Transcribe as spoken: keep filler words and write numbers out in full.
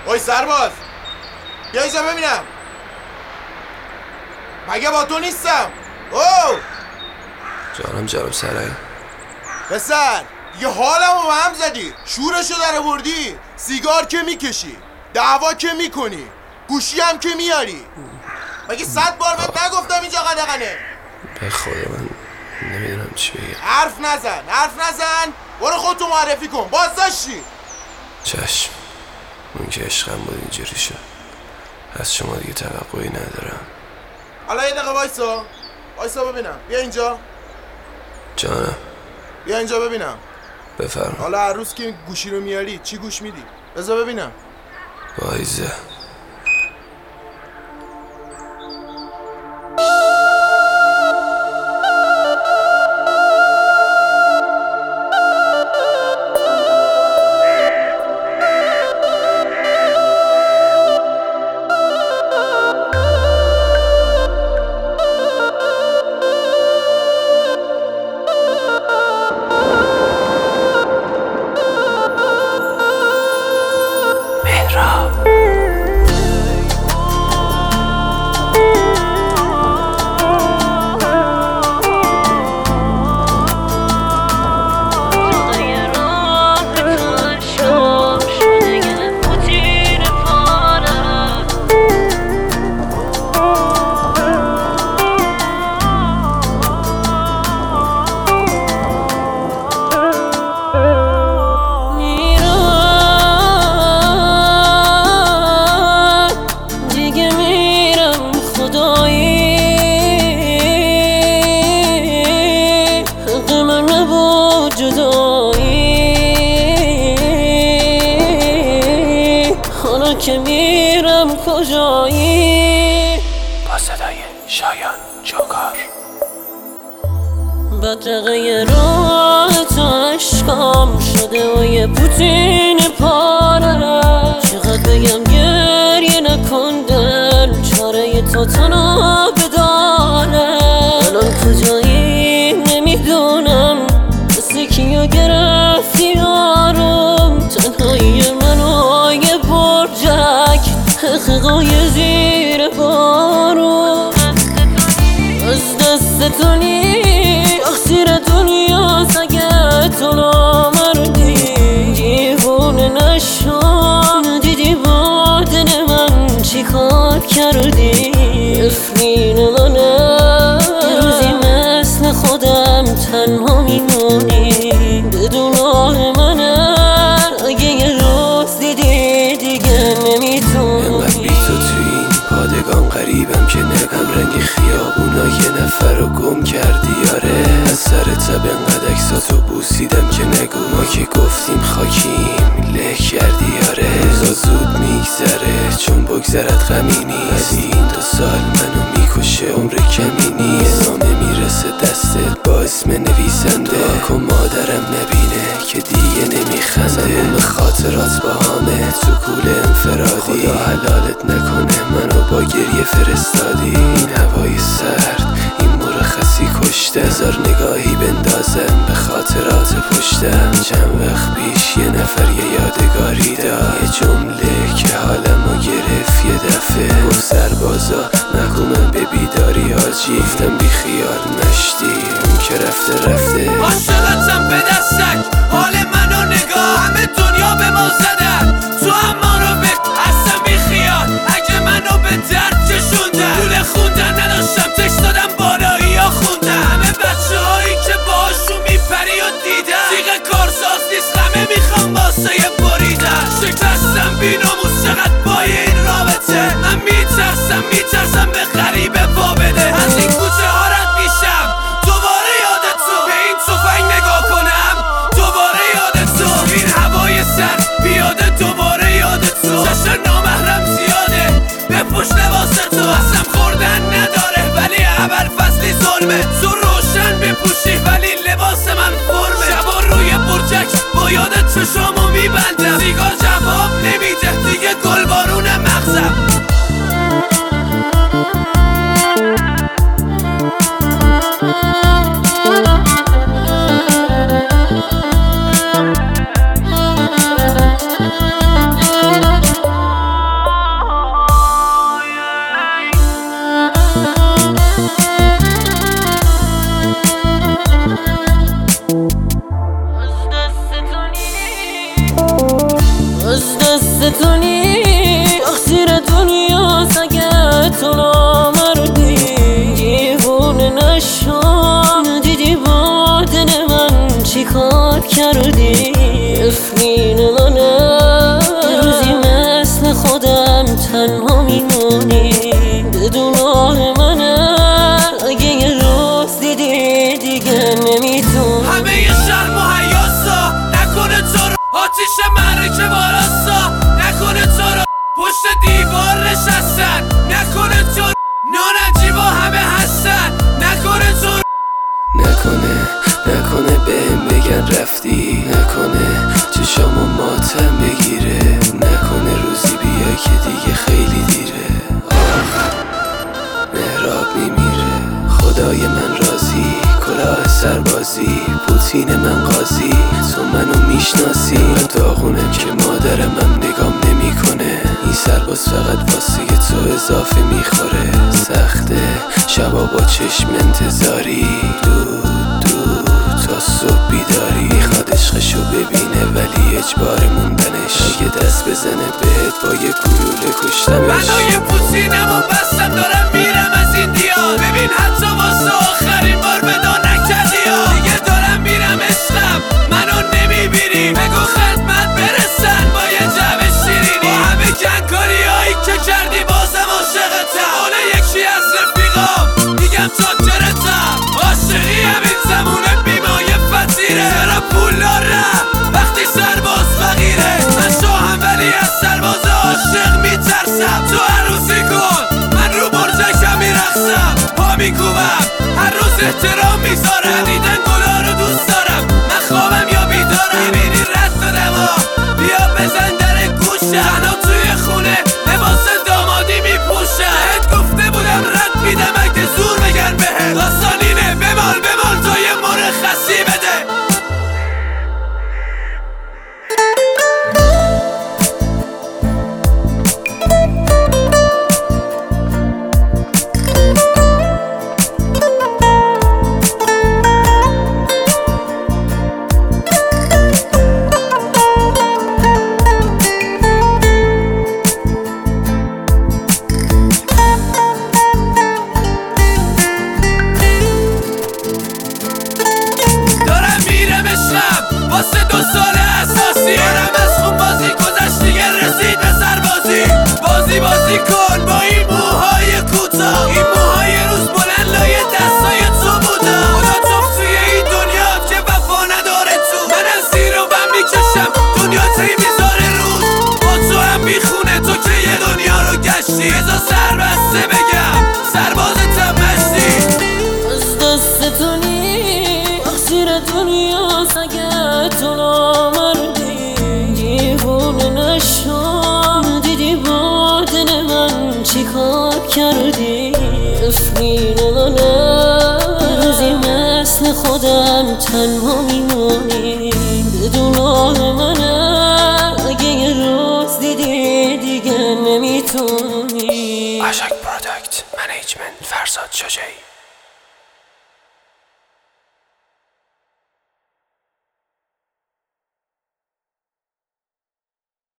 اوی سرباز بیا اینجا ببینم. مگه با تو نیستم؟ او جانم جناب سرای. پسر دیگه حالمو به هم زدی، شورشو در آوردی، سیگار که میکشی، دعوا که میکنی، گوشی هم که میاری. مگه صد بار بهت نگفتم اینجا قدغنه؟ به خدا من نمیدونم چی بگم. حرف نزن حرف نزن برو خودتو معرفی کن. باز داشتی؟ چشم، اون که عشقم بود اینجوری شد. از شما دیگه توقعی ندارم. حالا یه دقیقه وایسا وایسا ببینم. بیا اینجا. جانم بیا اینجا ببینم. بفرما. حالا هر روز که گوشی رو میاری چی گوش میدی؟ بذار ببینم. وایزه. که میرم کجایی؟ با صدای شایان جوکار. بدرقه راه تو عشقام شده و یه پوتین پاره. چقدر بگم گریه نکن دل، چاره تو تنها بدانه. الان کجایی نمیدونم، مثل کیو گرفتی یارم. تنهایی منو یه برجک، حقیقای زیر بارو. از دست تو نی اخسیر دنیا سگه تو نامردی. دیوونه نشون دیدی با دل من چی کار کردی. افرین منه روزی مثل خودم تنها میمونی. بدون آه منه اگه یه روز دیدی دیگه نمیتونی. انقدر بی تو توی این پادگان غریبم که نگم رنگ خیابونا یه نفر رو گم کردی. یاره از سر تب انقدر اکساتو بوسیدم که نگو ما که گفتیم خاکیم له کردی. یاره روزا زود میگذره چون بگذرد غمی نیست. این دو سال منو میکشه عمر کمی نیست. نامه میرسه دستت با اسم نویسنده. کن مادرم نبینه که دیگه نمیخنده. تموم خاطرات با همه تو کول انفرادی. خدا حلالت نکنه منو با گریه فرستادی. این هوای سرد این مرخصی کشته. هزار نگاهی بندازم به خاطرات پشتم. چند وقت پیش یه نفر یه یادگاری داد، یه جمله که حالمو گرفت یه دفعه. گفت سربازا نگو من به بیداری حاجی. گفتم بی خیال مشتی اون که رفته رفته. عاشقتم به دستک حال منو نگاه. همه دنیا به ما زدن تو هم ما رو به اصلا بی خیال. اگه منو به درد کشوندن لوله خوندن نداشتم تکست دادم بالایی ها خوندن. همه بچه هایی که باشون میپری و دیدن دیگه کارساز نیست همه میخوام واسه بریدن. شکستم بی ناموس چقدر پای این رابطه. من میترسم میترسم به غریبه پا بده. از این کوچه ها رد میشم دوباره یاد تو. به این تفنگ نگاه کنم دوباره یاد تو. این هوای سر بیاده دوباره یاد تو. چشم نامحرم زیاده به پشت لباس تو. اصلا خوردن نداره ولی اول فصلی ظلمه. تو روشن بپوشی ولی لباس من فرمه. شبا روی برجک با یاد چشامو میبندم. سیگار جواب نمیده دیگه گل بارون مغزم. تو نی تقصیر دنیاست اگه تو نامردی دیوونه نشو ندیدی با دل من چی کار کردی افرین منه روزی مثل خودم تنها میمونی بدون آه منه اگه یه روز دیدی دیگه نمیتون همه یه شرم و حیاسا نکنه تو رو آتیش مرکه باراسا نکنه تو رو پشت دیوار نشستن نکنه تو رو نانجیبا همه هستن نکنه تو رو نکنه نکنه بهم بگن رفتی نکنه چشامو ماتم بگیره نکنه روزی بیا که دیگه خیلی دیره آخ مهراب میمیره خدای من راضی کلاه سربازی پوتین من قاضی تو منو میشناسی من داغونم که مادرم هم نگام نمیکنه این سرباز فقط واسه تو اضافه میخوره سخته شبا با چشم انتظاری دود دود تا صبح بیداری میخواد عشقشو ببینه ولی اجبار موندنش اگه دست بزنه بهت با یه گلوله کشتمش منو یه پوتینم و بستم دارم میرم از این دیار ببین حتی واسه آخرین بار ودا نکردی ها دیگه دارم میرم عشقم منو نمیبینی بگو خدمت برسن با یه جمع شیرینی با همه کنکاری هایی که کردی بازم عاشقتم حالا یکی از رفیقام میگم چاکرتم عاشقی همین زمونه بیمایه فتیره چرا پول دارم وقتی سرباز فقیره من شاهم ولی از سرباز عاشق میترسم تو عروسی کن من رو برجکم میرقصم پا میکوبم هر روز احترام میذارم دیدن گلا رو دوست دارم من خوابم یا بیدارم میبینی رد دادم ها بیا بزن در گوشم تنها توی خونه لباس دامادی میپوشم بهت گفته بودم رد میدم اگه زور بگن بهت داستانینه بمال بمال تا یه مرخصی بده واسه دو سال اساسی دارم از خون بازی گذشت دیگه رسید به سربازی بازی بازی کن با این موهای کوتاه این موهای روز بلند لایه دستای تو بودم خدا توف توی این دنیا که وفا نداره تو من از زیر و بم میکشم دنیا تی میذاره روز با تو هم میخونه تو که یه دنیا رو گشتی ازا سر بسته بگم سربازتم مشتی از دست تو نی تقصیر دنیاست اگه تو نامردی دیوونه نشو ندیدی با دل من چی کار کردی افرین منه روزی مثل خودم تنها میمونی بدون آه منه اگه یه روز دیدی دیگه نمیتونی اشک پروداکت منیجمنت فرزاد شجاعی